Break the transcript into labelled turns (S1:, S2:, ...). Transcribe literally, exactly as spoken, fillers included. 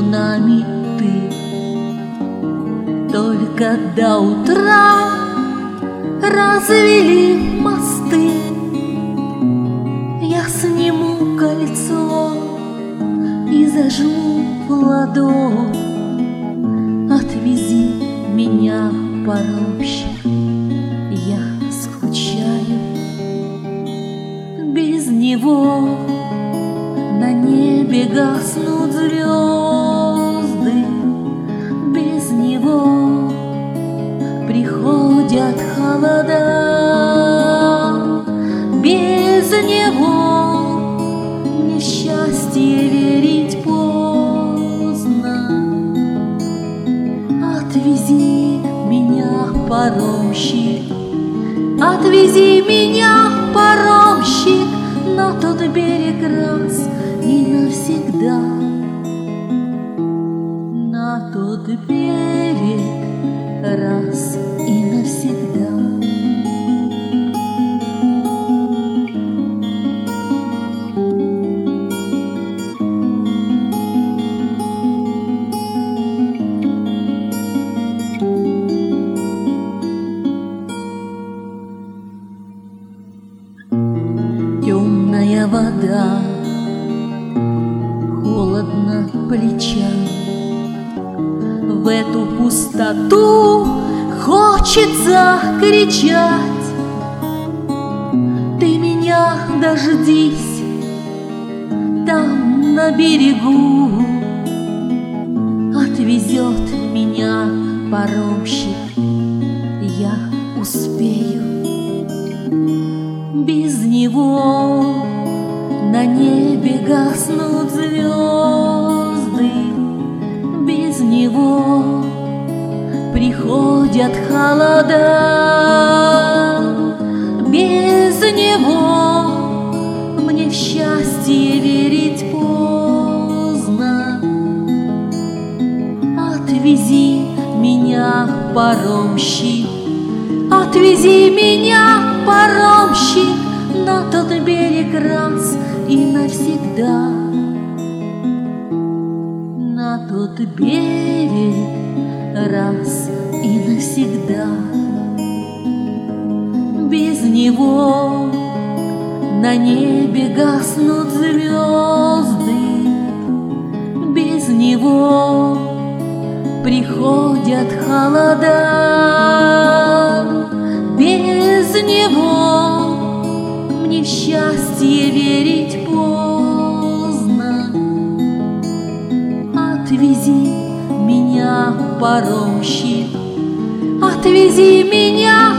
S1: нами ты. Только до утра развели мосты. Я сниму кольцо и зажму в ладонь. Отвези меня, паромщик, я скучаю. Без него на небе гаснут звезды. Без него приходят холода. Без него мне в счастье верить поздно. Отвези меня, паромщик, отвези меня, паромщик, на тот берег раз и навсегда. На тот берег раз и навсегда. Темная вода, холодно плечам. В эту пустоту хочется кричать: ты меня дождись там на берегу. Отвезет меня паромщик, я успею. Без него на небе гаснут звезды. Без него приходят холода. Без него мне в счастье верить поздно. Отвези меня, паромщик, отвези меня, паромщик, на тот берег раз и навсегда. На тот берег раз и навсегда. Без него на небе гаснут звезды. Без него приходят холода. Без него мне в счастье верить поздно. Отвези меня, паромщик, отвези меня,